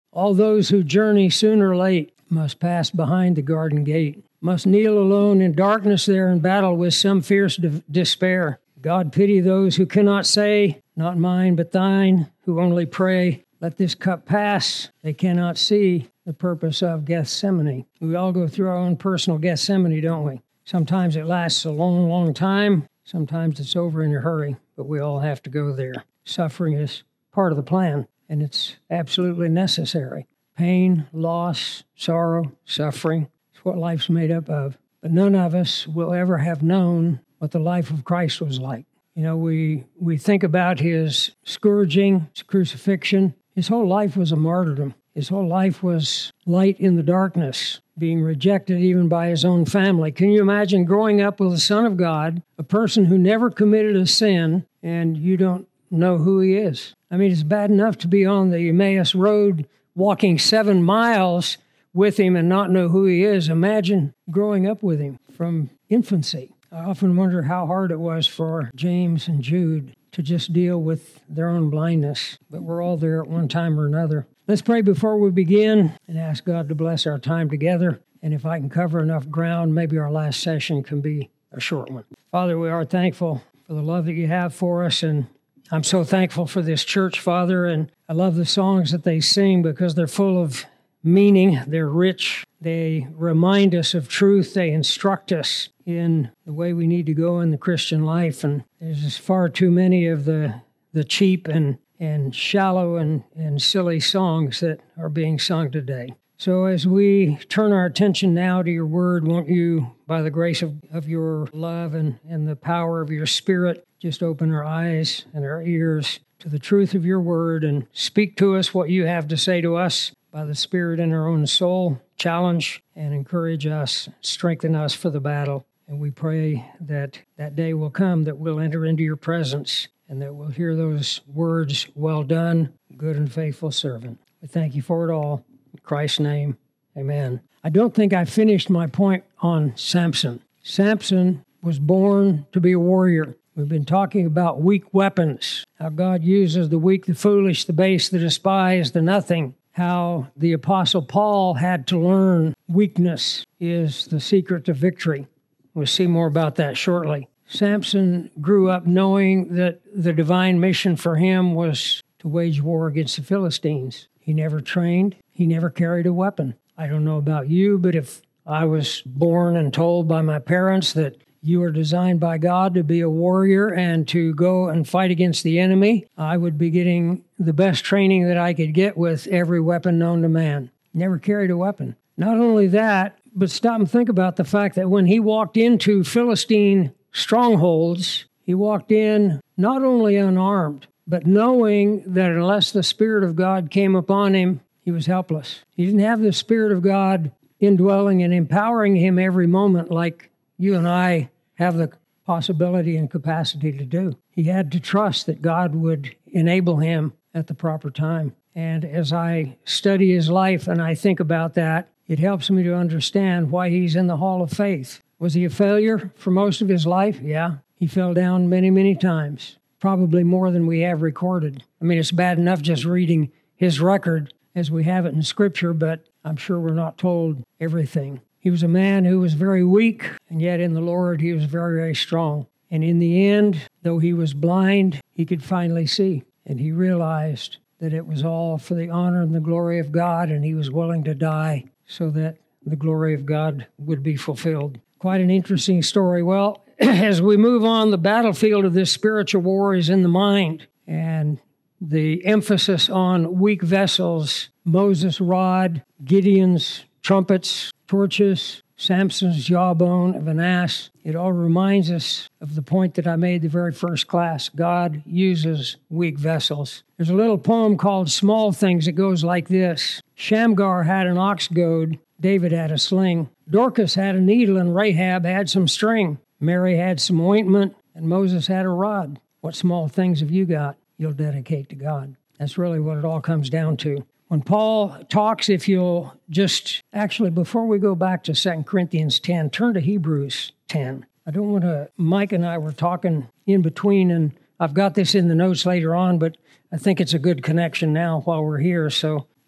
All those who journey soon or late must pass behind the garden gate, must kneel alone in darkness there and battle with some fierce despair. God pity those who cannot say, not mine but thine, who only pray, let this cup pass. They cannot see the purpose of Gethsemane. We all go through our own personal Gethsemane, don't we? Sometimes it lasts a long, long time. Sometimes it's over in a hurry, but we all have to go there. Suffering is part of the plan, and it's absolutely necessary. Pain, loss, sorrow, suffering, it's what life's made up of. But none of us will ever have known what the life of Christ was like. You know, we think about his scourging, his crucifixion. His whole life was a martyrdom. His whole life was light in the darkness, being rejected even by his own family. Can you imagine growing up with the Son of God, a person who never committed a sin, and you don't know who he is? I mean, it's bad enough to be on the Emmaus Road walking 7 miles with him and not know who he is. Imagine growing up with him from infancy. I often wonder how hard it was for James and Jude to just deal with their own blindness. But we're all there at one time or another. Let's pray before we begin and ask God to bless our time together. And if I can cover enough ground, maybe our last session can be a short one. Father, we are thankful for the love that you have for us. And I'm so thankful for this church, Father. And I love the songs that they sing because they're full of meaning. They're rich. They remind us of truth. They instruct us in the way we need to go in the Christian life. And there's just far too many of the cheap and shallow and silly songs that are being sung today. So as we turn our attention now to your word, won't you, by the grace of your love and the power of your Spirit, just open our eyes and our ears to the truth of your word and speak to us what you have to say to us by the Spirit in our own soul. Challenge and encourage us, strengthen us for the battle. And we pray that that day will come that we'll enter into your presence and that we'll hear those words, well done, good and faithful servant. We thank you for it all. In Christ's name, amen. I don't think I finished my point on Samson. Samson was born to be a warrior. We've been talking about weak weapons, how God uses the weak, the foolish, the base, the despised, the nothing. How the Apostle Paul had to learn weakness is the secret to victory. We'll see more about that shortly. Samson grew up knowing that the divine mission for him was to wage war against the Philistines. He never trained. He never carried a weapon. I don't know about you, but if I was born and told by my parents that you are designed by God to be a warrior and to go and fight against the enemy, I would be getting the best training that I could get with every weapon known to man. Never carried a weapon. Not only that, but stop and think about the fact that when he walked into Philistine strongholds, he walked in not only unarmed, but knowing that unless the Spirit of God came upon him, he was helpless. He didn't have the Spirit of God indwelling and empowering him every moment like you and I have the possibility and capacity to do. He had to trust that God would enable him at the proper time. And as I study his life and I think about that, it helps me to understand why he's in the Hall of Faith. Was he a failure for most of his life? Yeah. He fell down many, many times, probably more than we have recorded. I mean, it's bad enough just reading his record as we have it in Scripture, but I'm sure we're not told everything. He was a man who was very weak, and yet in the Lord he was very, very strong. And in the end, though he was blind, he could finally see. And he realized that it was all for the honor and the glory of God, and he was willing to die so that the glory of God would be fulfilled. Quite an interesting story. Well, as we move on, the battlefield of this spiritual war is in the mind, and the emphasis on weak vessels, Moses' rod, Gideon's trumpets, torches, Samson's jawbone of an ass. It all reminds us of the point that I made the very first class. God uses weak vessels. There's a little poem called Small Things. It goes like this. Shamgar had an ox goad. David had a sling. Dorcas had a needle and Rahab had some string. Mary had some ointment and Moses had a rod. What small things have you got you'll dedicate to God? That's really what it all comes down to. When Paul talks, if you'll just, actually, before we go back to 2 Corinthians 10, turn to Hebrews 10. I don't want to, Mike and I were talking in between, and I've got this in the notes later on, but I think it's a good connection now while we're here. So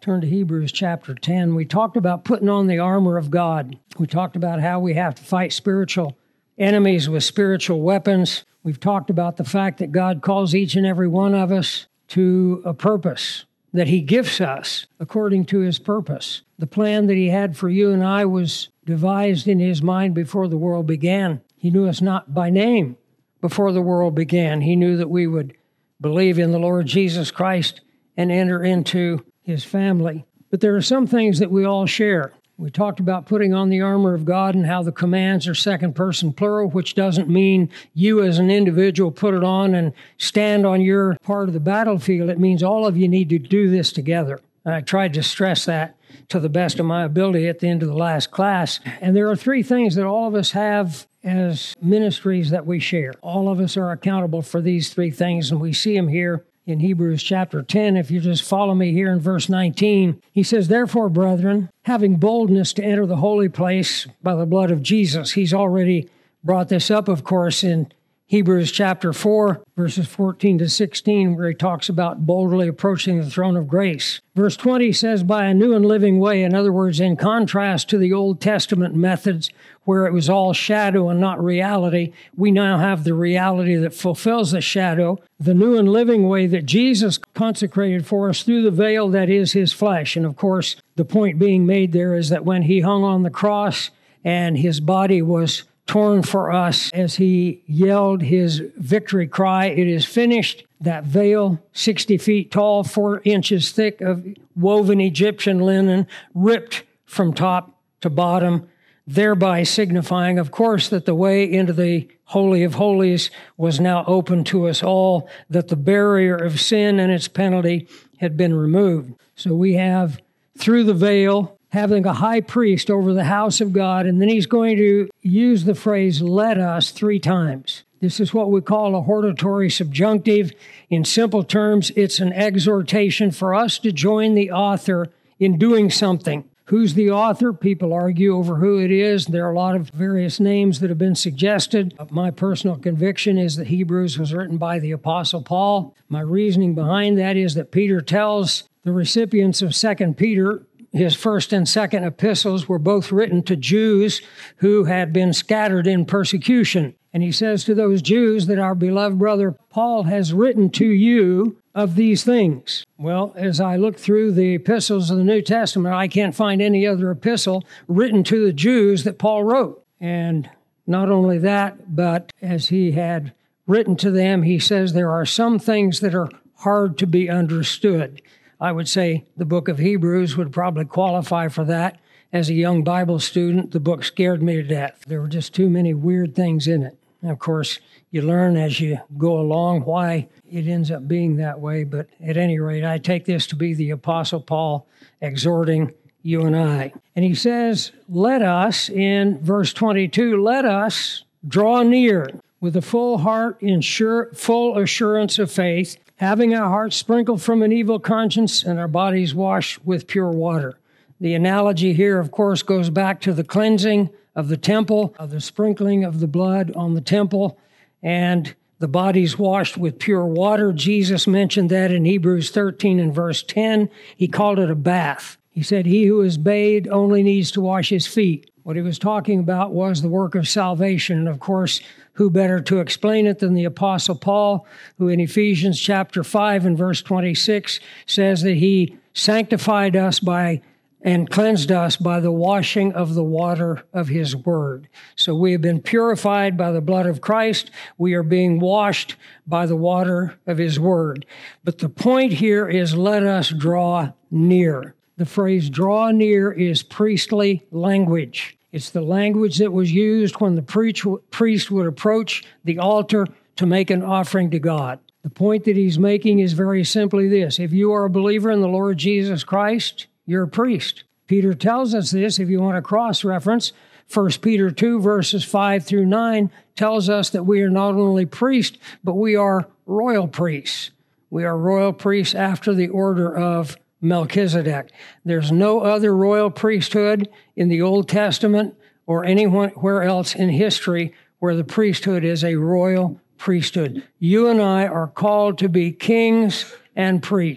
Turn to Hebrews chapter 10. We talked about putting on the armor of God. We talked about how we have to fight spiritual enemies with spiritual weapons. We've talked about the fact that God calls each and every one of us to a purpose that He gifts us according to His purpose. The plan that He had for you and I was devised in His mind before the world began. He knew us not by name before the world began. He knew that we would believe in the Lord Jesus Christ and enter into His family. But there are some things that we all share. We talked about putting on the armor of God and how the commands are second person plural, which doesn't mean you as an individual put it on and stand on your part of the battlefield. It means all of you need to do this together. I tried to stress that to the best of my ability at the end of the last class. And there are three things that all of us have as ministries that we share. All of us are accountable for these three things, and we see them here in Hebrews chapter 10. If you just follow me here in verse 19, he says, "Therefore, brethren, having boldness to enter the holy place by the blood of Jesus." He's already brought this up, of course, in Hebrews chapter 4, verses 14 to 16, where he talks about boldly approaching the throne of grace. Verse 20 says, "By a new and living way," in other words, in contrast to the Old Testament methods where it was all shadow and not reality, we now have the reality that fulfills the shadow, the new and living way that Jesus consecrated for us through the veil that is His flesh. And of course, the point being made there is that when He hung on the cross and His body was torn for us as He yelled His victory cry, "It is finished," that veil, 60 feet tall, 4 inches thick of woven Egyptian linen, ripped from top to bottom, thereby signifying, of course, that the way into the Holy of Holies was now open to us all, that the barrier of sin and its penalty had been removed. So we have, through the veil, having a high priest over the house of God, and then he's going to use the phrase, "let us," 3 times. This is what we call a hortatory subjunctive. In simple terms, it's an exhortation for us to join the author in doing something. Who's the author? People argue over who it is. There are a lot of various names that have been suggested. My personal conviction is that Hebrews was written by the Apostle Paul. My reasoning behind that is that Peter tells the recipients of 2 Peter, his first and second epistles were both written to Jews who had been scattered in persecution. And he says to those Jews that our beloved brother Paul has written to you of these things. Well, as I look through the epistles of the New Testament, I can't find any other epistle written to the Jews that Paul wrote. And not only that, but as he had written to them, he says there are some things that are hard to be understood. I would say the book of Hebrews would probably qualify for that. As a young Bible student, the book scared me to death. There were just too many weird things in it. And of course, you learn as you go along why it ends up being that way. But at any rate, I take this to be the Apostle Paul exhorting you and I. And he says, let us, in verse 22, let us draw near with a full heart, full assurance of faith, having our hearts sprinkled from an evil conscience and our bodies washed with pure water. The analogy here, of course, goes back to the cleansing of the temple, of the sprinkling of the blood on the temple, and the bodies washed with pure water. Jesus mentioned that in Hebrews 13 and verse 10. He called it a bath. He said, he who is bathed only needs to wash his feet. What he was talking about was the work of salvation. And of course, who better to explain it than the Apostle Paul, who in Ephesians chapter 5 and verse 26 says that he sanctified us and cleansed us by the washing of the water of his word. So we have been purified by the blood of Christ. We are being washed by the water of his word. But the point here is let us draw near. The phrase draw near is priestly language. It's the language that was used when the priest would approach the altar to make an offering to God. The point that he's making is very simply this. If you are a believer in the Lord Jesus Christ, you're a priest. Peter tells us this, if you want to cross-reference, 1 Peter 2, verses 5 through 9, tells us that we are not only priests, but we are royal priests. We are royal priests after the order of Melchizedek. There's no other royal priesthood in the Old Testament or anywhere else in history where the priesthood is a royal priesthood. You and I are called to be kings and priests.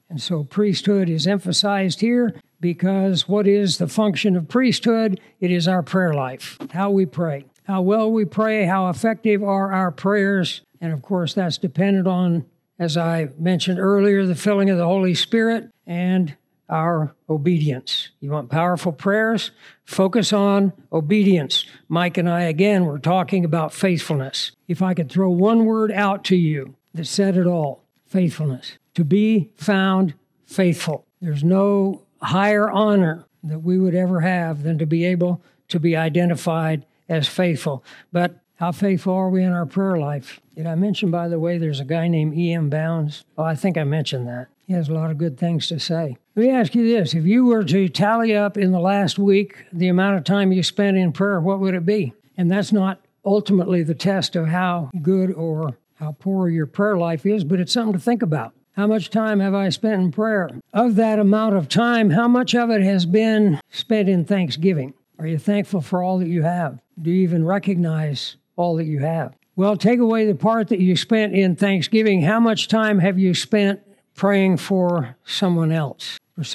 And so priesthood is emphasized here because what is the function of priesthood? It is our prayer life, how we pray, how well we pray, how effective are our prayers. And of course, that's dependent on, as I mentioned earlier, the filling of the Holy Spirit and our obedience. You want powerful prayers? Focus on obedience. Mike and I, again, were talking about faithfulness. If I could throw one word out to you that said it all, faithfulness. To be found faithful. There's no higher honor that we would ever have than to be able to be identified as faithful. But how faithful are we in our prayer life? Did I mention, by the way, there's a guy named E.M. Bounds? Oh, I think I mentioned that. He has a lot of good things to say. Let me ask you this. If you were to tally up in the last week the amount of time you spent in prayer, what would it be? And that's not ultimately the test of how good or how poor your prayer life is, but it's something to think about. How much time have I spent in prayer? Of that amount of time, how much of it has been spent in thanksgiving? Are you thankful for all that you have? Do you even recognize all that you have? Well, take away the part that you spent in thanksgiving. How much time have you spent praying for someone else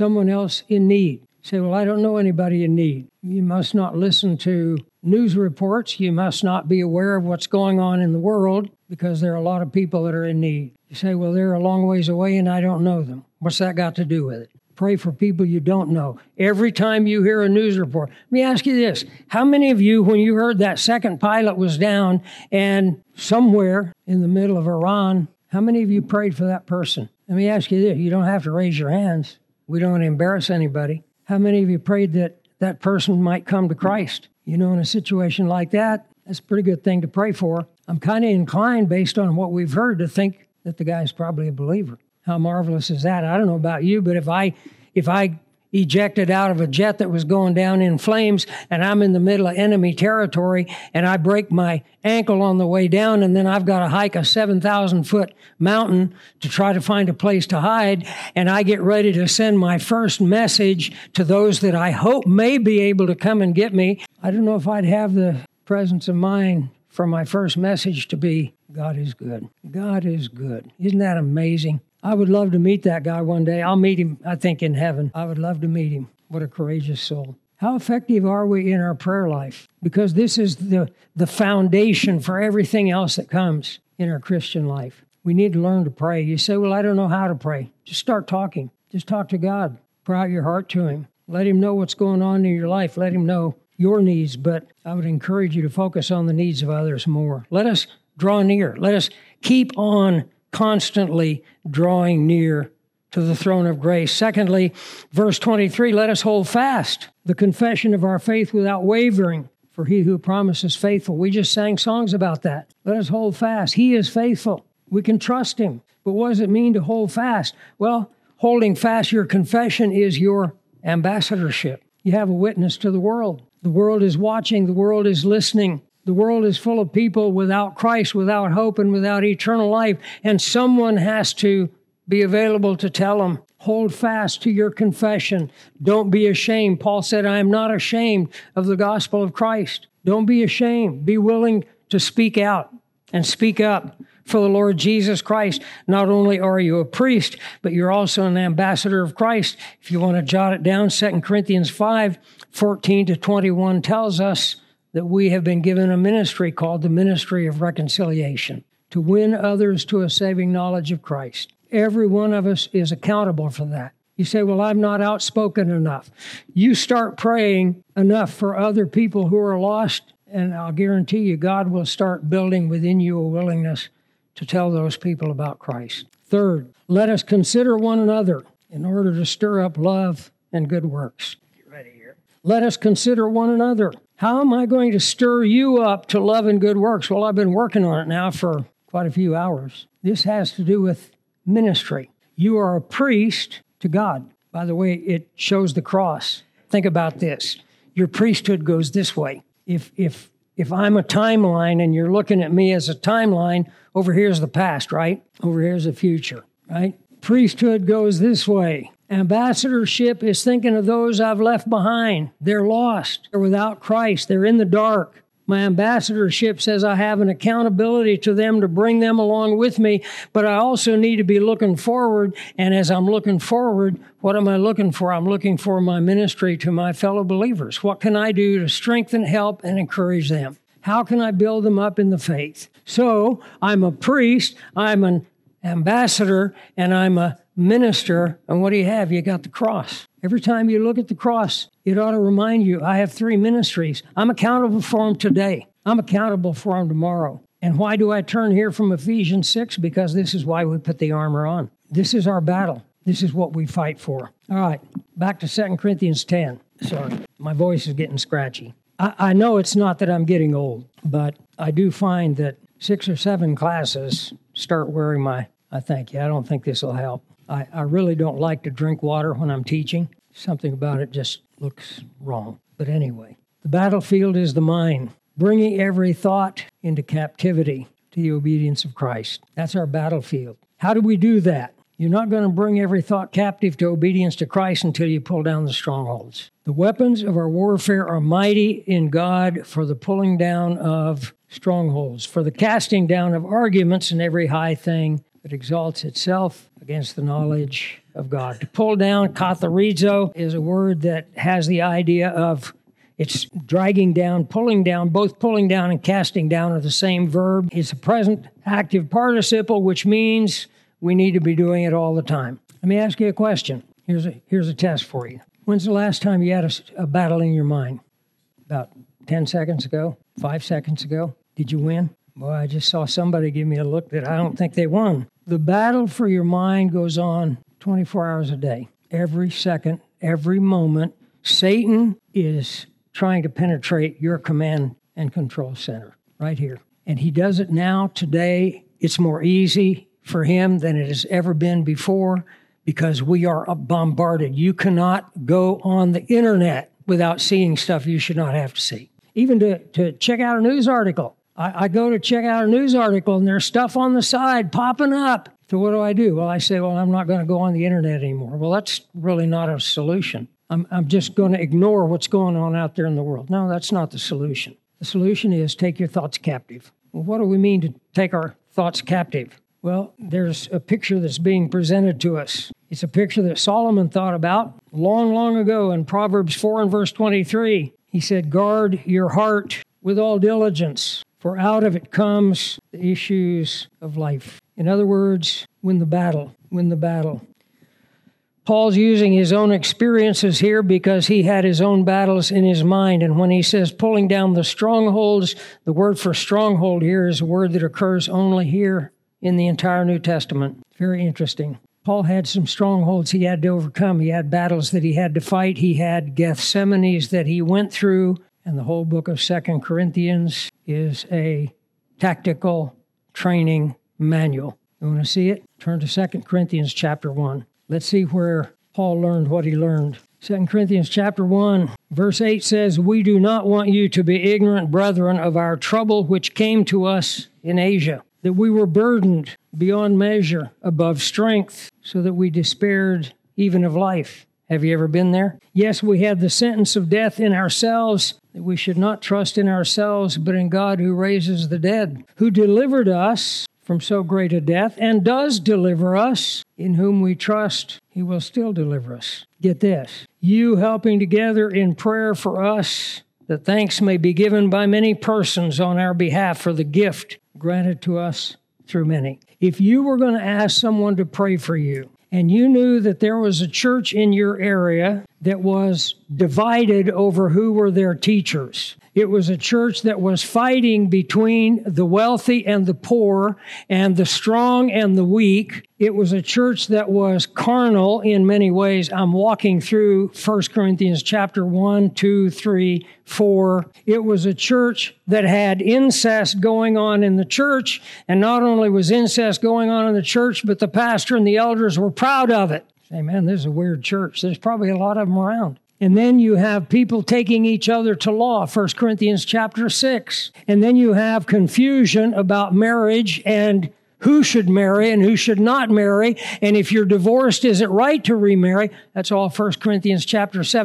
in need? Say, well, I don't know anybody in need. You must not listen to news reports. You must not be aware of what's going on in the world because there are a lot of people that are in need. You say, well, they're a long ways away and I don't know them. What's that got to do with it? Pray for people you don't know. Every time you hear a news report, let me ask you this. How many of you, when you heard that second pilot was down and somewhere in the middle of Iran, how many of you prayed for that person? Let me ask you this. You don't have to raise your hands. We don't embarrass anybody. How many of you prayed that that person might come to Christ? You know, in a situation like that, that's a pretty good thing to pray for. I'm kind of inclined, based on what we've heard, to think that the guy's probably a believer. How marvelous is that? I don't know about you, but if I ejected out of a jet that was going down in flames and I'm in the middle of enemy territory and I break my ankle on the way down and then I've got to hike a 7,000-foot mountain to try to find a place to hide, and I get ready to send my first message to those that I hope may be able to come and get me, I don't know if I'd have the presence of mind for my first message to be, God is good. God is good. Isn't that amazing? I would love to meet that guy one day. I'll meet him, I think, in heaven. I would love to meet him. What a courageous soul. How effective are we in our prayer life? Because this is the foundation for everything else that comes in our Christian life. We need to learn to pray. You say, well, I don't know how to pray. Just start talking. Just talk to God. Pour out your heart to him. Let him know what's going on in your life. Let him know your needs. But I would encourage you to focus on the needs of others more. Let us draw near. Let us keep on constantly drawing near to the throne of grace. Secondly, verse 23, let us hold fast the confession of our faith without wavering, for he who promises faithful. We just sang songs about that. Let us hold fast. He is faithful. We can trust him. But what does it mean to hold fast? Well, holding fast your confession is your ambassadorship. You have a witness to the world. The world is watching. The world is listening. The world is full of people without Christ, without hope, and without eternal life. And someone has to be available to tell them, hold fast to your confession. Don't be ashamed. Paul said, I am not ashamed of the gospel of Christ. Don't be ashamed. Be willing to speak out and speak up for the Lord Jesus Christ. Not only are you a priest, but you're also an ambassador of Christ. If you want to jot it down, 2 Corinthians 5:14-21 tells us that we have been given a ministry called the ministry of reconciliation, to win others to a saving knowledge of Christ. Every one of us is accountable for that. You say, well, I'm not outspoken enough. You start praying enough for other people who are lost, and I'll guarantee you God will start building within you a willingness to tell those people about Christ. Third, let us consider one another in order to stir up love and good works. Get ready here. Let us consider one another. How am I going to stir you up to love and good works? Well, I've been working on it now for quite a few hours. This has to do with ministry. You are a priest to God. By the way, it shows the cross. Think about this. Your priesthood goes this way. If I'm a timeline and you're looking at me as a timeline, over here's the past, right? Over here's the future, right? Priesthood goes this way. Ambassadorship is thinking of those I've left behind. They're lost. They're without Christ. They're in the dark. My ambassadorship says I have an accountability to them to bring them along with me, but I also need to be looking forward. And as I'm looking forward, what am I looking for? I'm looking for my ministry to my fellow believers. What can I do to strengthen, help, and encourage them? How can I build them up in the faith? So I'm a priest, I'm an ambassador, and I'm a minister. And what do you have? You got the cross. Every time you look at the cross, it ought to remind you, I have 3 ministries. I'm accountable for them today. I'm accountable for them tomorrow. And why do I turn here from Ephesians 6? Because this is why we put the armor on. This is our battle. This is what we fight for. All right, back to 2 Corinthians 10. Sorry, my voice is getting scratchy. I know it's not that I'm getting old, but I do find that 6 or 7 classes start wearing my, I don't think this will help. I really don't like to drink water when I'm teaching. Something about it just looks wrong. But anyway, the battlefield is the mind, bringing every thought into captivity to the obedience of Christ. That's our battlefield. How do we do that? You're not going to bring every thought captive to obedience to Christ until you pull down the strongholds. The weapons of our warfare are mighty in God for the pulling down of strongholds, for the casting down of arguments and every high thing that exalts itself against the knowledge of God. To pull down, katharizo, is a word that has the idea of it's dragging down, pulling down. Both pulling down and casting down are the same verb. It's a present active participle, which means we need to be doing it all the time. Let me ask you a question. Here's a test for you. When's the last time you had a battle in your mind? About 10 seconds ago? 5 seconds ago? Did you win? Boy, I just saw somebody give me a look that I don't think they won. The battle for your mind goes on 24 hours a day. Every second, every moment, Satan is trying to penetrate your command and control center right here. And he does it now, today. It's more easy for him than it has ever been before because we are bombarded. You cannot go on the internet without seeing stuff you should not have to see. Even to check out a news article. I go to check out a news article and there's stuff on the side popping up. So what do? Well, I say, I'm not going to go on the internet anymore. Well, that's really not a solution. I'm just going to ignore what's going on out there in the world. No, that's not the solution. The solution is take your thoughts captive. Well, what do we mean to take our thoughts captive? Well, there's a picture that's being presented to us. It's a picture that Solomon thought about long, long ago in Proverbs 4 and verse 23. He said, guard your heart with all diligence, for out of it comes the issues of life. In other words, win the battle, win the battle. Paul's using his own experiences here because he had his own battles in his mind. And when he says pulling down the strongholds, the word for stronghold here is a word that occurs only here in the entire New Testament. Very interesting. Paul had some strongholds he had to overcome. He had battles that he had to fight. He had Gethsemanes that he went through. And the whole book of 2 Corinthians is a tactical training manual. You want to see it? Turn to 2 Corinthians chapter 1. Let's see where Paul learned what he learned. 2 Corinthians chapter 1, verse 8 says, we do not want you to be ignorant, brethren, of our trouble which came to us in Asia, that we were burdened beyond measure, above strength, so that we despaired even of life. Have you ever been there? Yes, we had the sentence of death in ourselves, that we should not trust in ourselves, but in God who raises the dead, who delivered us from so great a death, and does deliver us, in whom we trust he will still deliver us. Get this, you helping together in prayer for us, that thanks may be given by many persons on our behalf for the gift granted to us through many. If you were going to ask someone to pray for you, and you knew that there was a church in your area that was divided over who were their teachers. It was a church that was fighting between the wealthy and the poor and the strong and the weak. It was a church that was carnal in many ways. I'm walking through 1 Corinthians chapter 1, 2, 3, 4. It was a church that had incest going on in the church. And not only was incest going on in the church, but the pastor and the elders were proud of it. Say, man, this is a weird church. There's probably a lot of them around. And then you have people taking each other to law, 1 Corinthians chapter 6. And then you have confusion about marriage and who should marry and who should not marry. And if you're divorced, is it right to remarry? That's all 1 Corinthians chapter 7.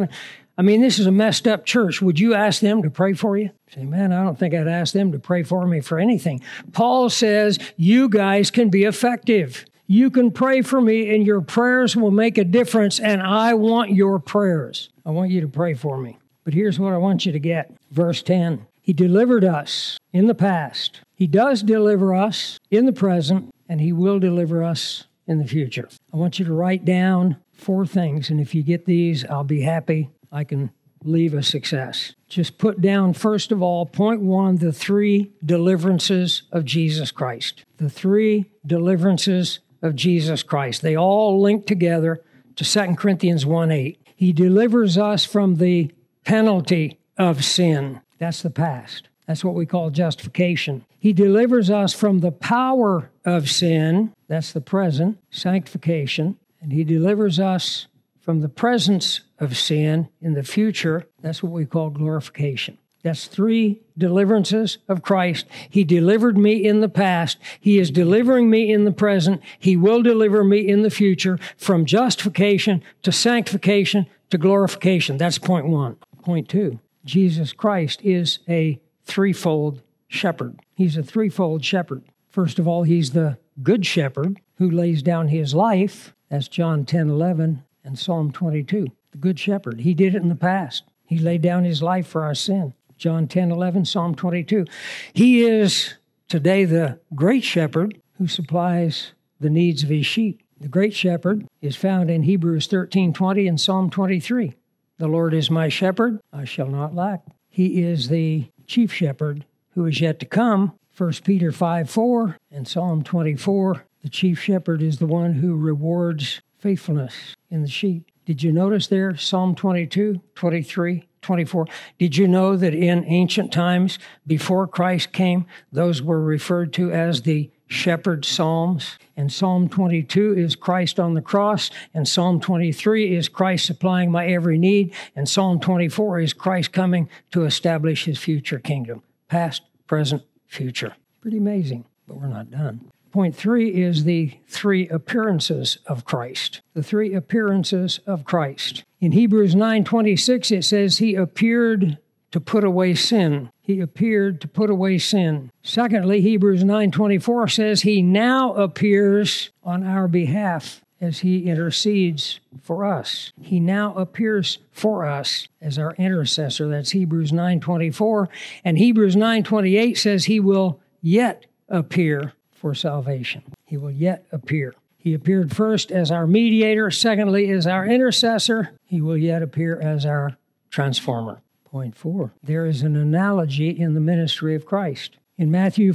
I mean, this is a messed up church. Would you ask them to pray for you? Say, man, I don't think I'd ask them to pray for me for anything. Paul says, you guys can be effective. You can pray for me, and your prayers will make a difference, and I want your prayers. I want you to pray for me. But here's what I want you to get. Verse 10, He delivered us in the past. He does deliver us in the present, and He will deliver us in the future. I want you to write down 4 things, and if you get these, I'll be happy. I can leave a success. Just put down, first of all, point 1, the 3 deliverances of Jesus Christ. The 3 deliverances of Jesus Christ. They all link together to 2 Corinthians 1:8. He delivers us from the penalty of sin. That's the past. That's what we call justification. He delivers us from the power of sin. That's the present, sanctification. And He delivers us from the presence of sin in the future. That's what we call glorification. That's 3 deliverances of Christ. He delivered me in the past. He is delivering me in the present. He will deliver me in the future, from justification to sanctification to glorification. That's point 1. Point 2, Jesus Christ is a threefold shepherd. He's a threefold shepherd. First of all, He's the good shepherd who lays down His life. That's John 10:11 and Psalm 22. The good shepherd. He did it in the past. He laid down His life for our sin. John 10:11, Psalm 22. He is today the great shepherd who supplies the needs of His sheep. The great shepherd is found in Hebrews 13:20 and Psalm 23. The Lord is my shepherd, I shall not lack. He is the chief shepherd who is yet to come. 1 Peter 5:4 and Psalm 24. The chief shepherd is the one who rewards faithfulness in the sheep. Did you notice there, Psalm 22, 23, 24? Did you know that in ancient times, before Christ came, those were referred to as the shepherd psalms? And Psalm 22 is Christ on the cross, and Psalm 23 is Christ supplying my every need, and Psalm 24 is Christ coming to establish His future kingdom. Past, present, future. Pretty amazing, but we're not done. Point 3 is the 3 appearances of Christ. The 3 appearances of Christ. In Hebrews 9:26, it says He appeared to put away sin. He appeared to put away sin. Secondly, Hebrews 9:24 says He now appears on our behalf as He intercedes for us. He now appears for us as our intercessor. That's Hebrews 9:24. And Hebrews 9:28 says He will yet appear for salvation. He will yet appear. He appeared first as our mediator. Secondly, as our intercessor. He will yet appear as our transformer. Point 4. There is an analogy in the ministry of Christ. In Matthew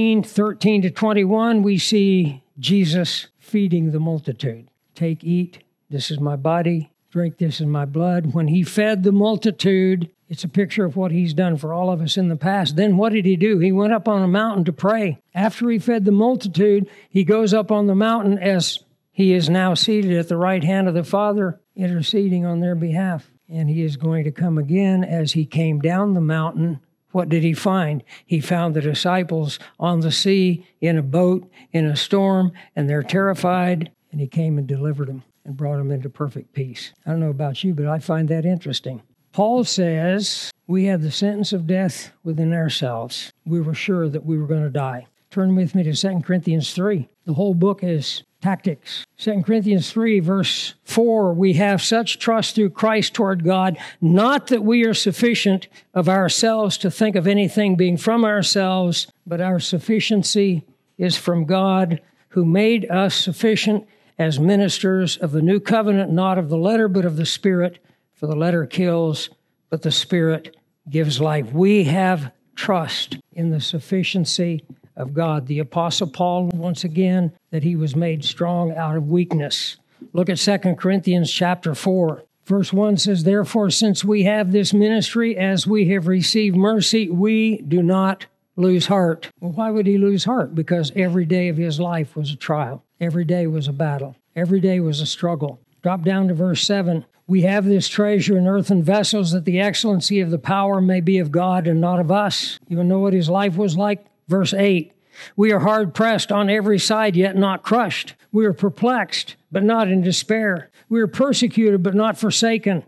14:13-21, we see Jesus feeding the multitude. Take, eat, this is my body. Drink, this is my blood. When He fed the multitude, it's a picture of what He's done for all of us in the past. Then what did He do? He went up on a mountain to pray. After He fed the multitude, He goes up on the mountain as He is now seated at the right hand of the Father, interceding on their behalf. And He is going to come again. As He came down the mountain, what did He find? He found the disciples on the sea, in a boat, in a storm, and they're terrified. And He came and delivered them and brought them into perfect peace. I don't know about you, but I find that interesting. Paul says we had the sentence of death within ourselves. We were sure that we were going to die. Turn with me to 2 Corinthians 3. The whole book is tactics. 2 Corinthians 3, verse 4, we have such trust through Christ toward God, not that we are sufficient of ourselves to think of anything being from ourselves, but our sufficiency is from God, who made us sufficient as ministers of the new covenant, not of the letter, but of the Spirit. For the letter kills, but the Spirit gives life. We have trust in the sufficiency of God. The Apostle Paul, once again, that he was made strong out of weakness. Look at 2 Corinthians chapter 4. Verse 1 says, therefore, since we have this ministry, as we have received mercy, we do not lose heart. Well, why would he lose heart? Because every day of his life was a trial. Every day was a battle. Every day was a struggle. Drop down to verse 7. We have this treasure in earthen vessels, that the excellency of the power may be of God and not of us. You know what his life was like? Verse 8. We are hard pressed on every side, yet not crushed. We are perplexed, but not in despair. We are persecuted, but not forsaken.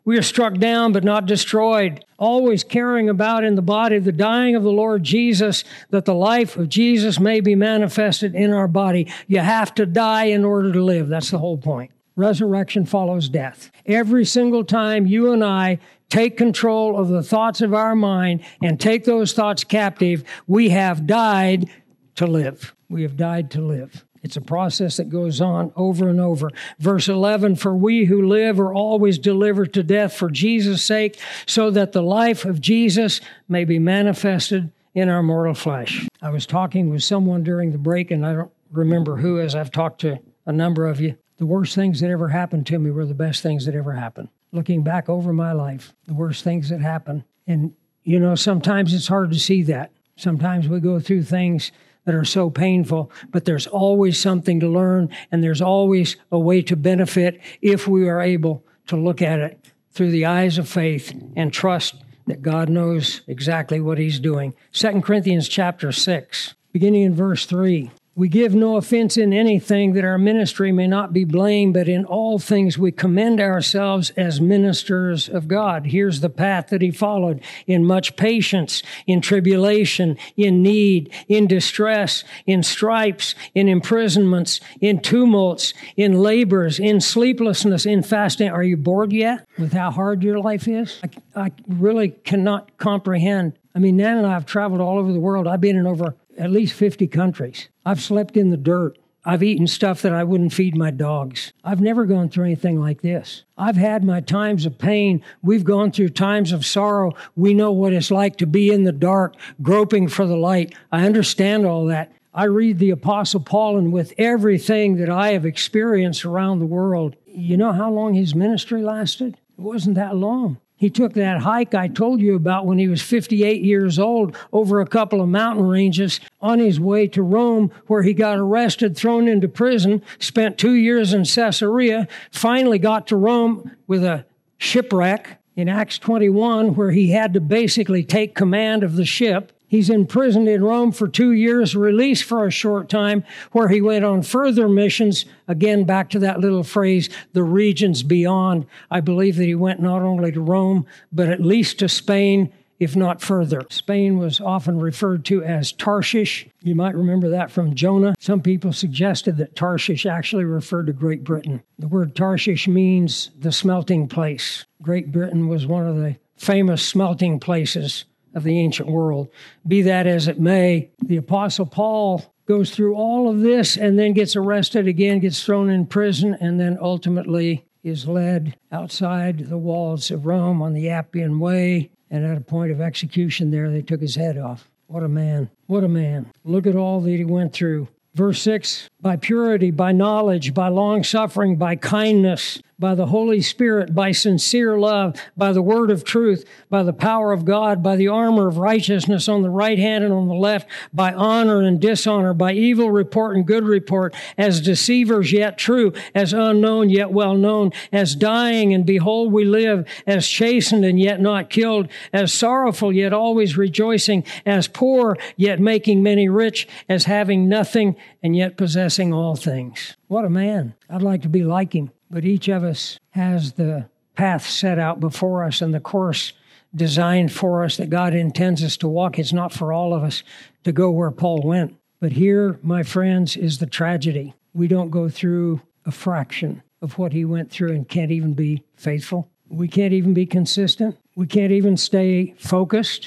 We are struck down but not destroyed, always carrying about in the body the dying of the Lord Jesus, that the life of Jesus may be manifested in our body. You have to die in order to live. That's the whole point. Resurrection follows death. Every single time you and I take control of the thoughts of our mind and take those thoughts captive, we have died to live. We have died to live. It's a process that goes on over and over. Verse 11, for we who live are always delivered to death for Jesus' sake, so that the life of Jesus may be manifested in our mortal flesh. I was talking with someone during the break, and I don't remember who, as I've talked to a number of you. The worst things that ever happened to me were the best things that ever happened. Looking back over my life, the worst things that happened. And, sometimes it's hard to see that. Sometimes we go through things that are so painful, but there's always something to learn, and there's always a way to benefit if we are able to look at it through the eyes of faith and trust that God knows exactly what he's doing. 2 Corinthians chapter 6, beginning in verse 3. We give no offense in anything, that our ministry may not be blamed, but in all things we commend ourselves as ministers of God. Here's the path that he followed: in much patience, in tribulation, in need, in distress, in stripes, in imprisonments, in tumults, in labors, in sleeplessness, in fasting. Are you bored yet with how hard your life is? I really cannot comprehend. Nan and I have traveled all over the world. I've been in over at least 50 countries. I've slept in the dirt. I've eaten stuff that I wouldn't feed my dogs. I've never gone through anything like this. I've had my times of pain. We've gone through times of sorrow. We know what it's like to be in the dark, groping for the light. I understand all that. I read the Apostle Paul, and with everything that I have experienced around the world, you know how long his ministry lasted? It wasn't that long. He took that hike I told you about when he was 58 years old over a couple of mountain ranges on his way to Rome, where he got arrested, thrown into prison, spent 2 years in Caesarea, finally got to Rome with a shipwreck in Acts 21, where he had to basically take command of the ship. He's imprisoned in Rome for 2 years, released for a short time, where he went on further missions. Again, back to that little phrase, the regions beyond. I believe that he went not only to Rome, but at least to Spain, if not further. Spain was often referred to as Tarshish. You might remember that from Jonah. Some people suggested that Tarshish actually referred to Great Britain. The word Tarshish means the smelting place. Great Britain was one of the famous smelting places of the ancient world. Be that as it may, the Apostle Paul goes through all of this and then gets arrested again, gets thrown in prison, and then ultimately is led outside the walls of Rome on the Appian Way, and at a point of execution there, they took his head off. What a man. What a man. Look at all that he went through. Verse 6, by purity, by knowledge, by long-suffering, by kindness, by the Holy Spirit, by sincere love, by the word of truth, by the power of God, by the armor of righteousness on the right hand and on the left, by honor and dishonor, by evil report and good report, as deceivers yet true, as unknown yet well known, as dying and behold we live, as chastened and yet not killed, as sorrowful yet always rejoicing, as poor yet making many rich, as having nothing and yet possessing all things. What a man. I'd like to be like him. But each of us has the path set out before us and the course designed for us that God intends us to walk. It's not for all of us to go where Paul went. But here, my friends, is the tragedy. We don't go through a fraction of what he went through and can't even be faithful. We can't even be consistent. We can't even stay focused.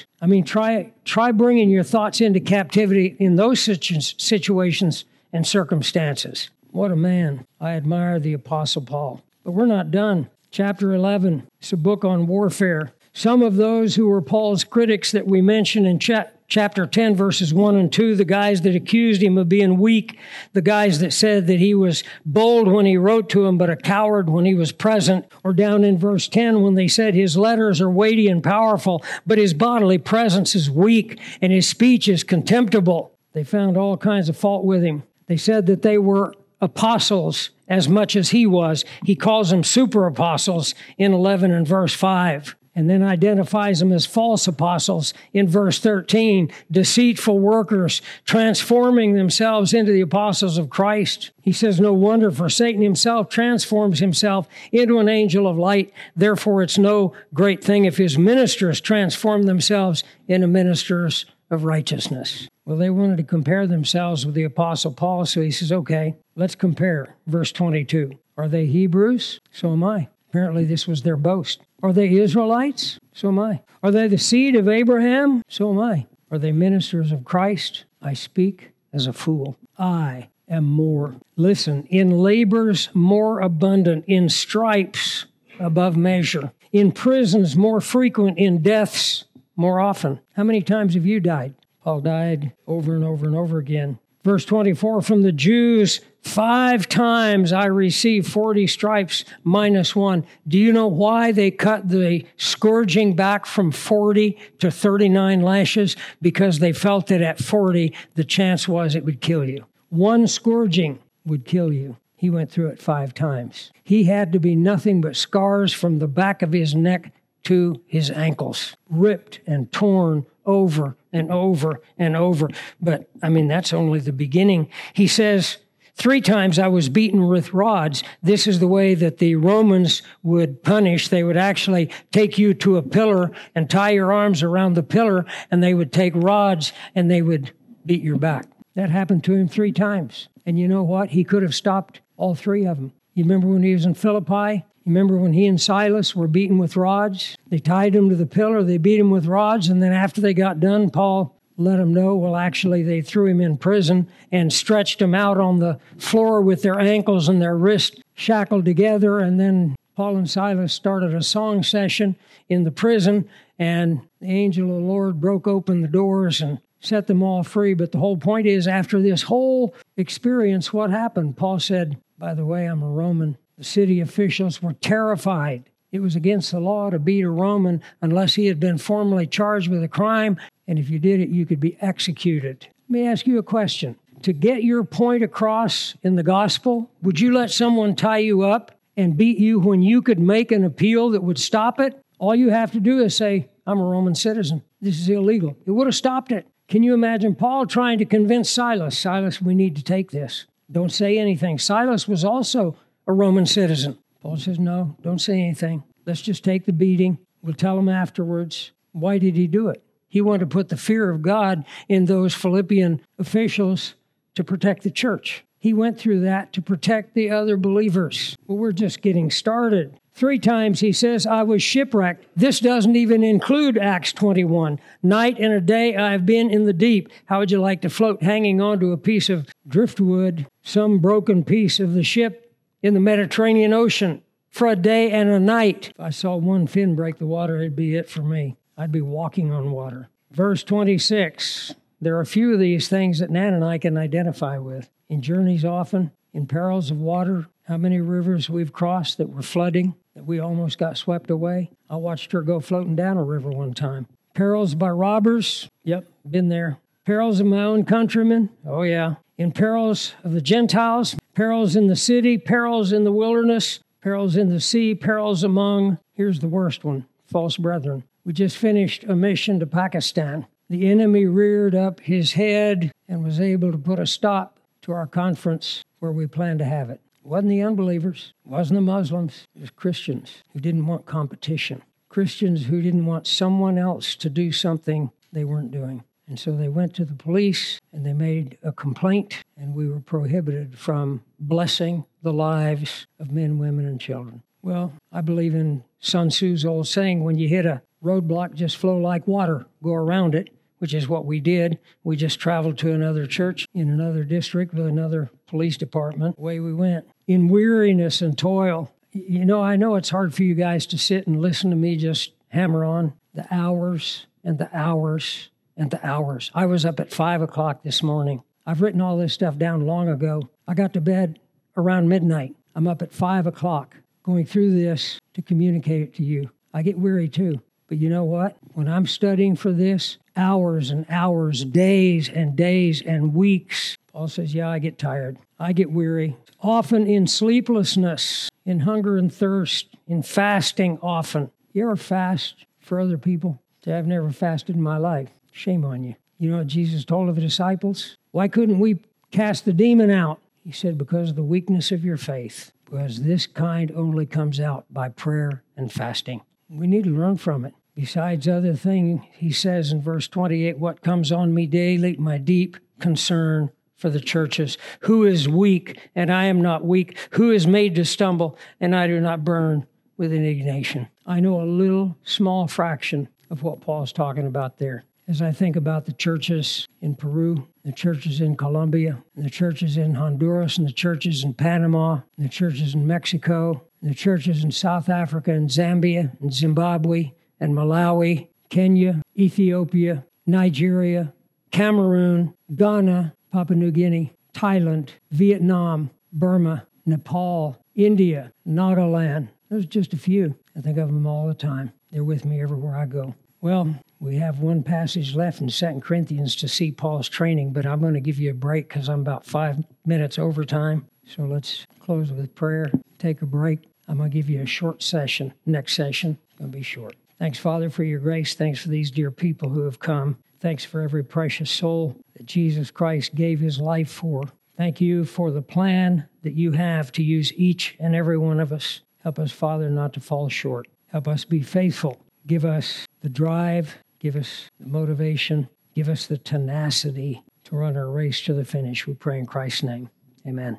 Try bringing your thoughts into captivity in those situations and circumstances. What a man. I admire the Apostle Paul. But we're not done. Chapter 11, it's a book on warfare. Some of those who were Paul's critics that we mentioned in chapter 10, verses 1 and 2, the guys that accused him of being weak, the guys that said that he was bold when he wrote to them, but a coward when he was present, or down in verse 10 when they said his letters are weighty and powerful, but his bodily presence is weak and his speech is contemptible. They found all kinds of fault with him. They said that they were apostles as much as he was. He calls them super apostles in 11 and verse 5. and then identifies them as false apostles in verse 13, deceitful workers, transforming themselves into the apostles of Christ. He says, no wonder, for Satan himself transforms himself into an angel of light. Therefore, it's no great thing if his ministers transform themselves into ministers of righteousness. Well, they wanted to compare themselves with the Apostle Paul, so he says, okay, let's compare. Verse 22. Are they Hebrews? So am I. Apparently, this was their boast. Are they Israelites? So am I. Are they the seed of Abraham? So am I. Are they ministers of Christ? I speak as a fool. I am more. Listen, in labors more abundant, in stripes above measure, in prisons more frequent, in deaths more often. How many times have you died? Paul died over and over and over again. Verse 24, from the Jews, 5 times I received 40 stripes minus 1. Do you know why they cut the scourging back from 40 to 39 lashes? Because they felt that at 40, the chance was it would kill you. 1 scourging would kill you. He went through it 5 times. He had to be nothing but scars from the back of his neck to his ankles, ripped and torn over and over and over. But, that's only the beginning. He says, 3 times I was beaten with rods. This is the way that the Romans would punish. They would actually take you to a pillar and tie your arms around the pillar, and they would take rods and they would beat your back. That happened to him 3 times. And you know what? He could have stopped all 3 of them. You remember when he was in Philippi? You remember when he and Silas were beaten with rods? They tied him to the pillar, they beat him with rods, and then after they got done, Paul let them know, well, actually, they threw him in prison and stretched him out on the floor with their ankles and their wrists shackled together. And then Paul and Silas started a song session in the prison, and the angel of the Lord broke open the doors and set them all free. But the whole point is, after this whole experience, what happened? Paul said, by the way, I'm a Roman. The city officials were terrified. It was against the law to beat a Roman unless he had been formally charged with a crime, and if you did it, you could be executed. Let me ask you a question. To get your point across in the gospel, would you let someone tie you up and beat you when you could make an appeal that would stop it? All you have to do is say, I'm a Roman citizen. This is illegal. It would have stopped it. Can you imagine Paul trying to convince Silas, Silas, we need to take this. Don't say anything. Silas was also a Roman citizen. Paul says, no, don't say anything. Let's just take the beating. We'll tell him afterwards. Why did he do it? He wanted to put the fear of God in those Philippian officials to protect the church. He went through that to protect the other believers. Well, we're just getting started. 3 times he says, I was shipwrecked. This doesn't even include Acts 21. Night and a day I have been in the deep. How would you like to float hanging onto a piece of driftwood, some broken piece of the ship in the Mediterranean Ocean for a day and a night? If I saw one fin break the water, it'd be it for me. I'd be walking on water. Verse 26, there are a few of these things that Nan and I can identify with. In journeys often, in perils of water, how many rivers we've crossed that were flooding, that we almost got swept away. I watched her go floating down a river one time. Perils by robbers, yep, been there. Perils of my own countrymen, oh yeah. In perils of the Gentiles, perils in the city, perils in the wilderness, perils in the sea, perils among, here's the worst one, false brethren. We just finished a mission to Pakistan. The enemy reared up his head and was able to put a stop to our conference where we planned to have it. It wasn't the unbelievers, it wasn't the Muslims, it was Christians who didn't want competition. Christians who didn't want someone else to do something they weren't doing. And so they went to the police and they made a complaint, and we were prohibited from blessing the lives of men, women, and children. Well, I believe in Sun Tzu's old saying, when you hit a roadblock, just flow like water, go around it, which is what we did. We just traveled to another church in another district with another police department. Away we went. In weariness and toil. You know, I know it's hard for you guys to sit and listen to me just hammer on the hours and the hours and the hours. I was up at 5 o'clock this morning. I've written all this stuff down long ago. I got to bed around midnight. I'm up at 5 o'clock going through this to communicate it to you. I get weary too. But you know what? When I'm studying for this, hours and hours, days and days and weeks, Paul says, yeah, I get tired. I get weary. Often in sleeplessness, in hunger and thirst, in fasting often. You ever fast for other people. Say, I've never fasted in my life. Shame on you. You know what Jesus told the disciples? Why couldn't we cast the demon out? He said, because of the weakness of your faith. Because this kind only comes out by prayer and fasting. We need to learn from it. Besides other things, he says in verse 28, what comes on me daily, my deep concern for the churches. Who is weak, and I am not weak? Who is made to stumble, and I do not burn with indignation? I know a little small fraction of what Paul's talking about there. As I think about the churches in Peru, the churches in Colombia, the churches in Honduras, and the churches in Panama, and the churches in Mexico, and the churches in South Africa and Zambia and Zimbabwe and Malawi, Kenya, Ethiopia, Nigeria, Cameroon, Ghana, Papua New Guinea, Thailand, Vietnam, Burma, Nepal, India, Nagaland. Those are just a few. I think of them all the time. They're with me everywhere I go. Well, we have one passage left in 2 Corinthians to see Paul's training, but I'm going to give you a break because I'm about 5 minutes over time. So let's close with prayer, take a break. I'm going to give you a short session. Next session, it's going to be short. Thanks, Father, for your grace. Thanks for these dear people who have come. Thanks for every precious soul that Jesus Christ gave his life for. Thank you for the plan that you have to use each and every one of us. Help us, Father, not to fall short. Help us be faithful. Give us the drive. Give us the motivation. Give us the tenacity to run our race to the finish. We pray in Christ's name. Amen.